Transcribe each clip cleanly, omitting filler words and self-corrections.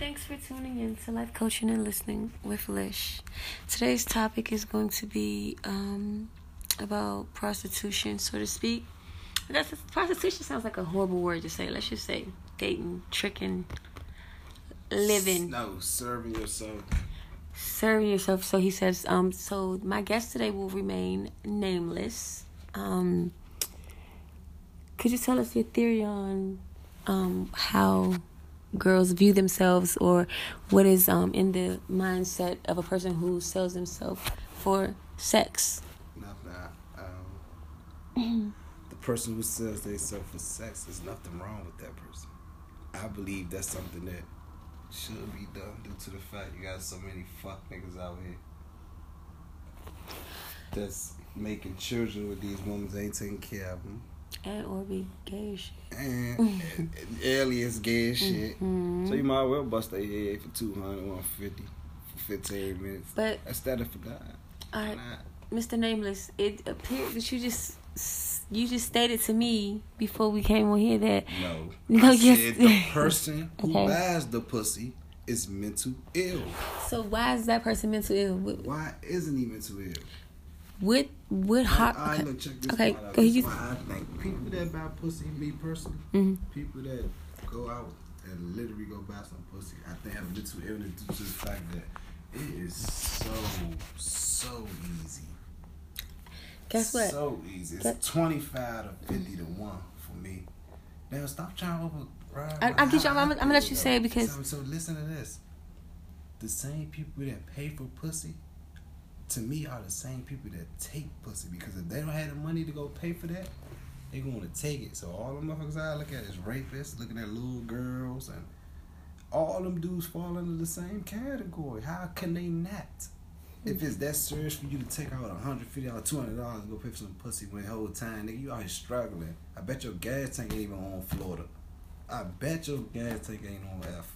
Thanks for tuning in to Life Coaching and Listening with Lish. Today's topic is going to be about prostitution, so to speak. I guess prostitution sounds like a horrible word to say. Let's just say dating, tricking, living. No, serving yourself. Serving yourself. So he says, so my guest today will remain nameless. Could you tell us your theory on how girls view themselves, or what is in the mindset of a person who sells himself for sex? The person who sells themselves for sex, there's nothing wrong with that person. I believe that's something that should be done due to the fact you got so many fuck niggas out here that's making children with these women that ain't taking care of them. And or be gay as shit. And aliens gay as shit. Mm-hmm. So you might well bust their head for 200, 150 for 15 minutes. But that's that for God. Alright, Mr. Nameless, it appeared that you just stated to me before we came on here that I said the person who buys the pussy is mental ill. So why is that person mental ill? Why isn't he mental ill? What hot? Look, check this okay, out. Go ahead. I think people that buy pussy, me personally, people that go out and literally go buy some pussy, I think have mental illness due to the fact that it is so easy. Guess what? So easy. It's 25 to 50 to 1 for me. Now stop trying to override. I get you. I'm gonna let you say it because. So listen to this. The same people that pay for pussy, to me, are the same people that take pussy, because if they don't have the money to go pay for that, they going to take it. So all them motherfuckers I look at is rapists, looking at little girls, and all them dudes fall under the same category. How can they not? If it's that serious for you to take out $150, $200 to go pay for some pussy when the whole time, nigga, you out here struggling. I bet your gas tank ain't even on Florida. I bet your gas tank ain't on F.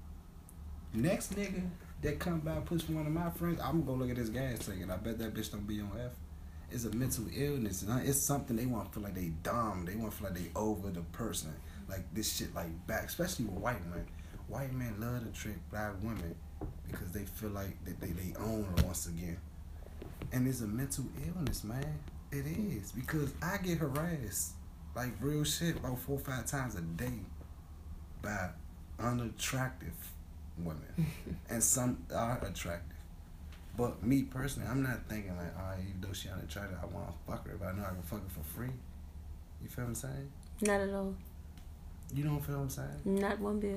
Next nigga that come by and push for one of my friends, I'm gonna go look at this gas tank, and I bet that bitch don't be on F. It's a mental illness, and it's something they want to feel like they dumb. They want to feel like they over the person. Like this shit, like back, especially with white men. White men love to trick black women because they feel like that they own her once again. And it's a mental illness, man. It is, because I get harassed, like real shit, about 4 or 5 times a day by unattractive women. And some are attractive. But me personally, I'm not thinking like, even though she unattractive, I want to fuck her, but I know I can fuck her for free. You feel what I'm saying? Not at all. You don't feel what I'm saying? Not one bit.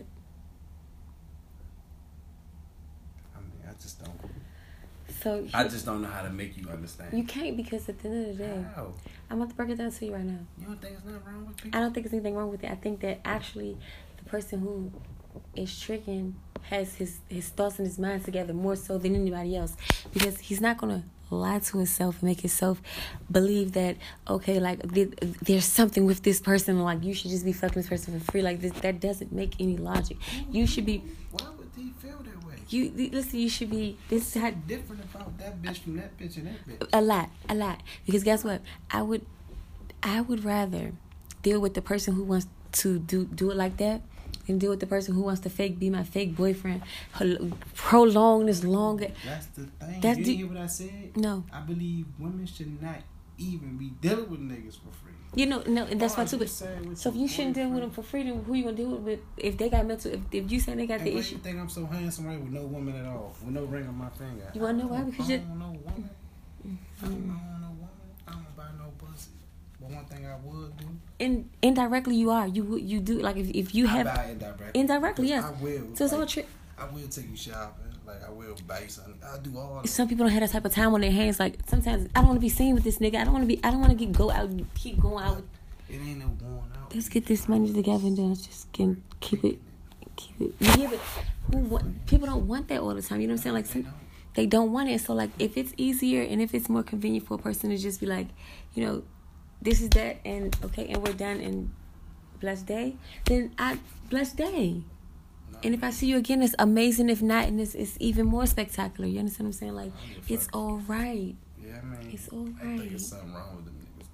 I mean, I just don't. So I just don't know how to make you understand. You can't, because at the end of the day, how? I'm about to break it down to you right now. You don't think there's nothing wrong with people? I don't think there's anything wrong with it. I think that actually the person who is tricking has his thoughts and his mind together more so than anybody else, because he's not going to lie to himself and make himself believe that, okay, like there's something with this person, like you should just be fucking this person for free. Like this, that doesn't make any logic. You should be. Why would he feel that way? Listen, you should be. This is how different about that bitch from that bitch and that bitch. A lot. Because guess what? I would rather deal with the person who wants to do it like that and deal with the person who wants to be my fake boyfriend, prolong this longer. That's the thing. You didn't hear what I said? No. I believe women should not even be dealing with niggas for free. No, and that's why too. But so if you shouldn't deal with them for free, then who you gonna deal with? If they got mental, if you say they got the issue. You think I'm so handsome, right? With no woman at all, with no ring on my finger. You wanna know why? Because I don't know woman. I don't know woman. I don't buy no pussy. But one thing I would do. Indirectly, you are. You do, like if you have. I buy indirectly, yes. I will. So it's all trick. I will take you shopping. Like, I will buy you something. I do all that. Some people don't have that type of time on their hands. Like, sometimes I don't want to be seen with this nigga. I don't want to go out and keep going out. It ain't no going out. Let's get this money together and then just keep it. Yeah, but people don't want that all the time. You know what I'm saying? Like, they don't want it. So, like, if it's easier and if it's more convenient for a person to just be like, this is that, and okay, and we're done, and blessed day, then blessed day. And if I see you again, it's amazing. If not, and it's even more spectacular. You understand what I'm saying? Like, it's all right. Yeah, I mean, it's all right. I think there's something wrong with them niggas, though.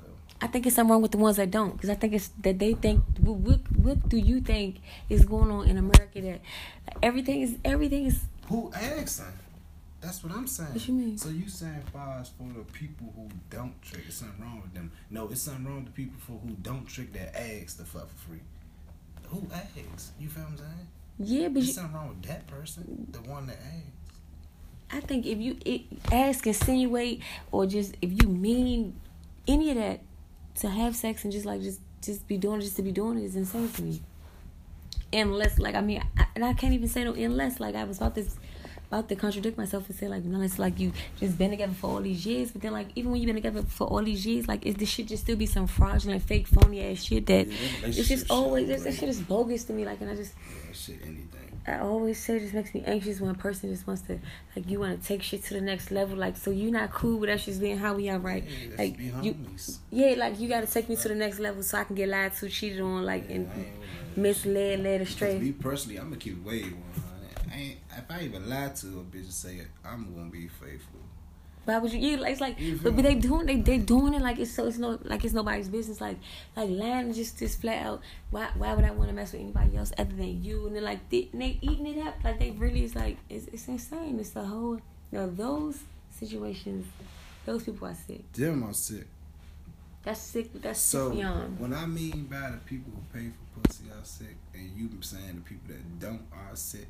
I think it's something wrong with the ones that don't, because I think it's that they think. What do you think is going on in America that everything is? Who asking? That's what I'm saying. What you mean? So you saying far as for the people who don't trick, it's something wrong with them. No, it's something wrong with the people who don't trick that ask the fuck for free. Who asks? You feel what I'm saying? Yeah, but there's something wrong with that person, the one that asks. I think if you ask, insinuate, or just if you mean any of that to have sex and just be doing it just to be doing it is insane to me. Unless, like, I can't even say no unless, like, I was about to contradict myself and say, like, no, it's like you just been together for all these years, but then, like, even when you've been together for all these years, like, this shit just still be some fraudulent, fake, phony ass shit that it's just always that shit is bogus to me. Like, and I just shit anything. I always say it just makes me anxious when a person just wants to, like, you want to take shit to the next level. Like, so you not cool with us just being how we are, right? Yeah, like be homies. like you got to take me to the next level so I can get lied to, cheated on, like, and misled, led astray. Me personally, I'm gonna keep it way 100. If I even lie to a bitch and say it, I'm gonna be faithful. Why would you? Yeah, it's like, but they doing it like it's nobody's business. Like lying just flat out. Why would I want to mess with anybody else other than you? And then like they eating it up. Like they really is like it's insane. It's the whole those situations. Those people are sick. Them are sick. That's sick. That's so sick beyond. When I mean by the people who pay for pussy are sick, and you saying the people that don't are sick,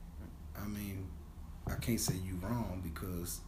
I mean, I can't say you wrong because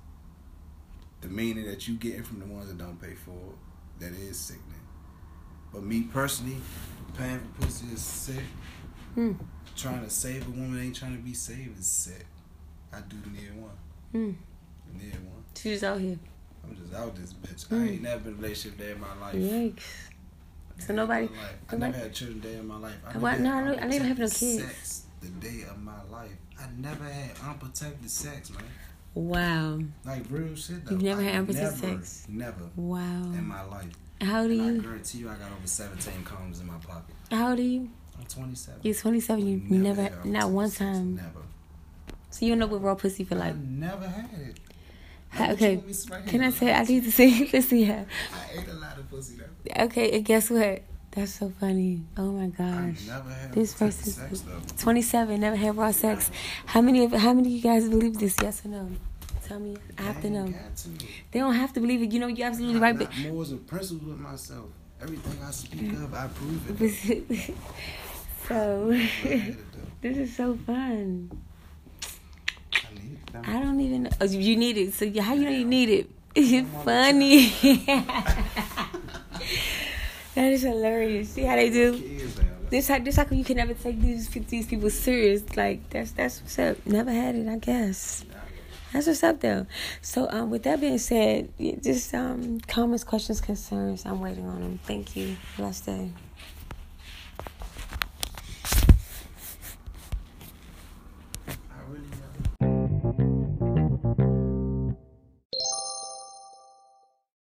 the meaning that you getting from the ones that don't pay for it, that is sickening. But me personally, paying for pussy is sick. Trying to save a woman ain't trying to be saved is sick. I do need one. Need one. She's just out here. I'm just out this bitch. I ain't never been in a relationship day in my life. Yikes. So nobody. I never had children day in my life. I never have no kids. Sex the day of my life. I never had unprotected sex, man. Wow. Like real shit though. You've never had unprotected sex? Never. Wow. In my life. How old are you? I guarantee you I got over 17 condoms in my pocket. How old are you? I'm 27. You're 27. You never not one time. Never. So you don't know what raw pussy feel like? I never had it. Okay. Can I say? I need to say. Let's see how. I ate a lot of pussy though. Okay, and guess what? That's so funny. Oh my gosh. I never had this person's sex though. 27. Never had raw sex. How many of you guys believe this? Yes or no? Tell me. I have to know. They don't have to believe it. You know, you're absolutely right. But more as a principle with myself. Everything I speak of, I prove it. So this is so fun. I don't even know. Oh, you need it. So how you know you need it? It's funny. That is hilarious. See how they do? This how come you can never take these people serious. Like that's what's up. Never had it, I guess. That's what's up though. So with that being said, just comments, questions, concerns. I'm waiting on them. Thank you. Blessed day.